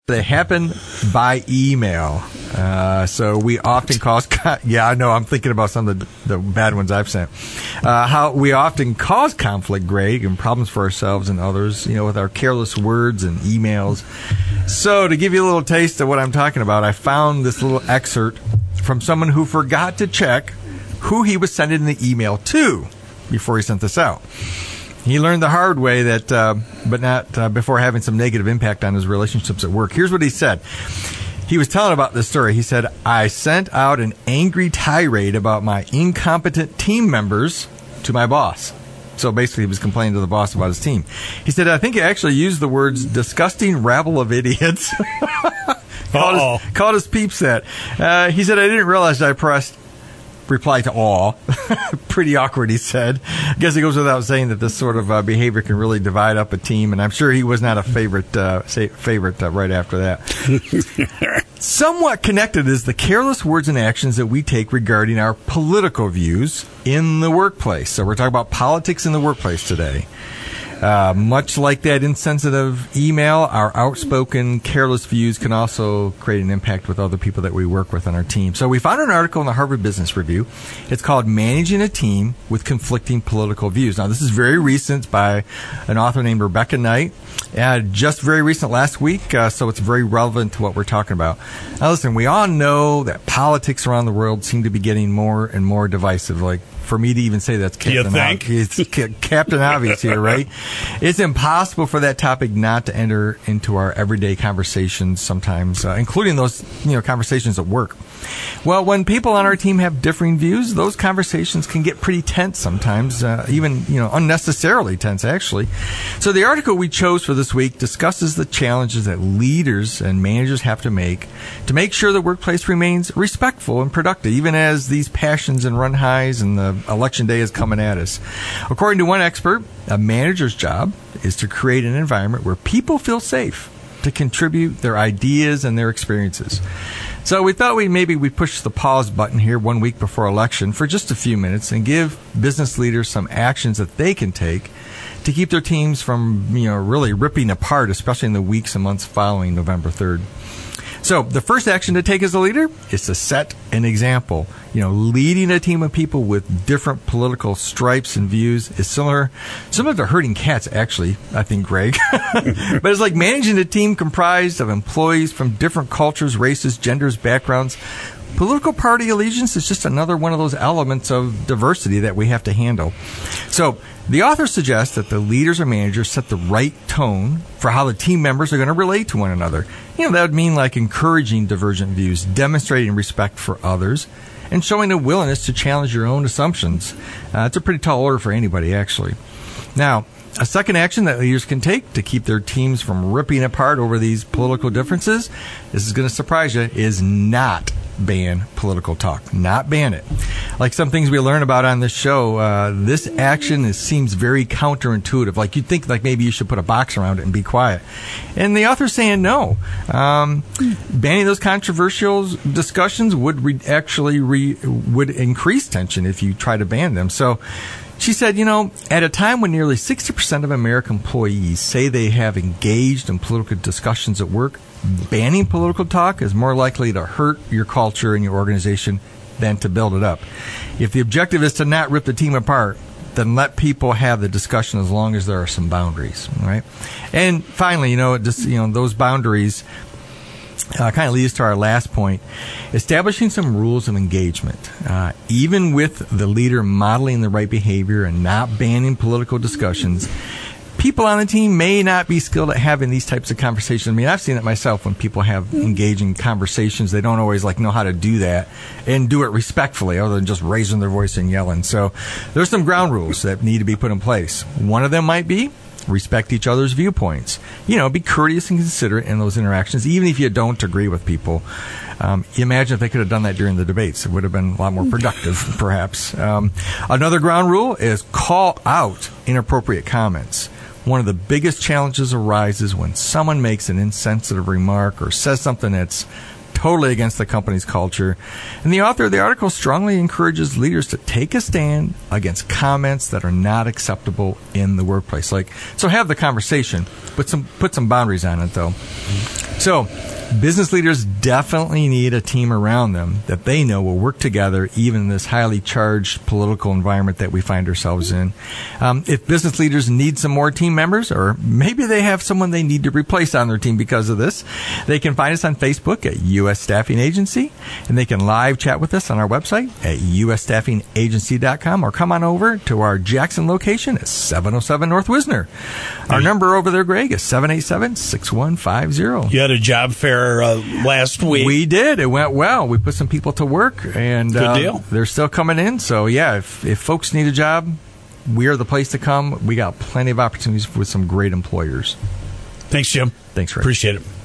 They happen by email. So we often cause... Yeah, I know. I'm thinking about some of the bad ones I've sent. How we often cause conflict, Greg, and problems for ourselves and others, with our careless words and emails. So to give you a little taste of what I'm talking about, I found this little excerpt from someone who forgot to check who he was sending the email to before he sent this out. He learned the hard way that, but not before having some negative impact on his relationships at work. Here's what he said. He was telling about this story. He said, I sent out an angry tirade about my incompetent team members to my boss. So basically, he was complaining to the boss about his team. He said, I think he actually used the words disgusting rabble of idiots. called his peeps that. He said, I didn't realize I pressed reply to all. Pretty awkward, he said. I guess it goes without saying that this sort of behavior can really divide up a team, and I'm sure he was not a favorite right after that. Somewhat connected is the careless words and actions that we take regarding our political views in the workplace. So we're talking about politics in the workplace today. Much like that insensitive email, our outspoken, careless views can also create an impact with other people that we work with on our team. So we found an article in the Harvard Business Review. It's called Managing a Team with Conflicting Political Views. Now, this is very recent by an author named Rebecca Knight. Just very recent last week, so it's very relevant to what we're talking about. Now, listen, we all know that politics around the world seem to be getting more and more divisive. Like, for me to even say that's Captain Obvious here, right? It's impossible for that topic not to enter into our everyday conversations sometimes, including those conversations at work. Well, when people on our team have differing views, those conversations can get pretty tense sometimes, even unnecessarily tense, actually. So the article we chose for this week discusses the challenges that leaders and managers have to make sure the workplace remains respectful and productive, even as these passions and run highs and the election day is coming at us. According to one expert, a manager's job is to create an environment where people feel safe to contribute their ideas and their experiences. So we thought we push the pause button here 1 week before election for just a few minutes and give business leaders some actions that they can take to keep their teams from really ripping apart, especially in the weeks and months following November 3rd. So the first action to take as a leader is to set an example. Leading a team of people with different political stripes and views is similar to herding cats, actually, I think, Greg. But it's like managing a team comprised of employees from different cultures, races, genders, backgrounds. Political party allegiance is just another one of those elements of diversity that we have to handle. So the author suggests that the leaders or managers set the right tone for how the team members are going to relate to one another. That would mean like encouraging divergent views, demonstrating respect for others, and showing a willingness to challenge your own assumptions. It's a pretty tall order for anybody, actually. Now, a second action that leaders can take to keep their teams from ripping apart over these political differences, this is going to surprise you, is not ban political talk. Not ban it. Like some things we learn about on this show, this action seems very counterintuitive. Like you'd think like maybe you should put a box around it and be quiet. And the author's saying no. Banning those controversial discussions would would increase tension if you try to ban them. So she said, at a time when nearly 60% of American employees say they have engaged in political discussions at work, banning political talk is more likely to hurt your culture and your organization than to build it up. If the objective is to not rip the team apart, then let people have the discussion as long as there are some boundaries, right? And finally, those boundaries kind of leads to our last point, establishing some rules of engagement. Even with the leader modeling the right behavior and not banning political discussions, people on the team may not be skilled at having these types of conversations. I mean, I've seen it myself when people have engaging conversations. They don't always know how to do that and do it respectfully other than just raising their voice and yelling. So there's some ground rules that need to be put in place. One of them might be respect each other's viewpoints. Be courteous and considerate in those interactions, even if you don't agree with people. Imagine if they could have done that during the debates. It would have been a lot more productive, perhaps. Another ground rule is call out inappropriate comments. One of the biggest challenges arises when someone makes an insensitive remark or says something that's totally against the company's culture. And the author of the article strongly encourages leaders to take a stand against comments that are not acceptable in the workplace. So have the conversation, but put some boundaries on it, though. So business leaders definitely need a team around them that they know will work together, even in this highly charged political environment that we find ourselves in. If business leaders need some more team members, or maybe they have someone they need to replace on their team because of this, they can find us on Facebook at U.S. Staffing Agency, and they can live chat with us on our website at usstaffingagency.com, or come on over to our Jackson location at 707 North Wisner. Our number over there, Greg, is 787-6150. You had a job fair last week. We did. It went well. We put some people to work, and good deal. They're still coming in. So, yeah, if folks need a job, we are the place to come. We got plenty of opportunities with some great employers. Thanks, Jim. Thanks, Rick. Appreciate it.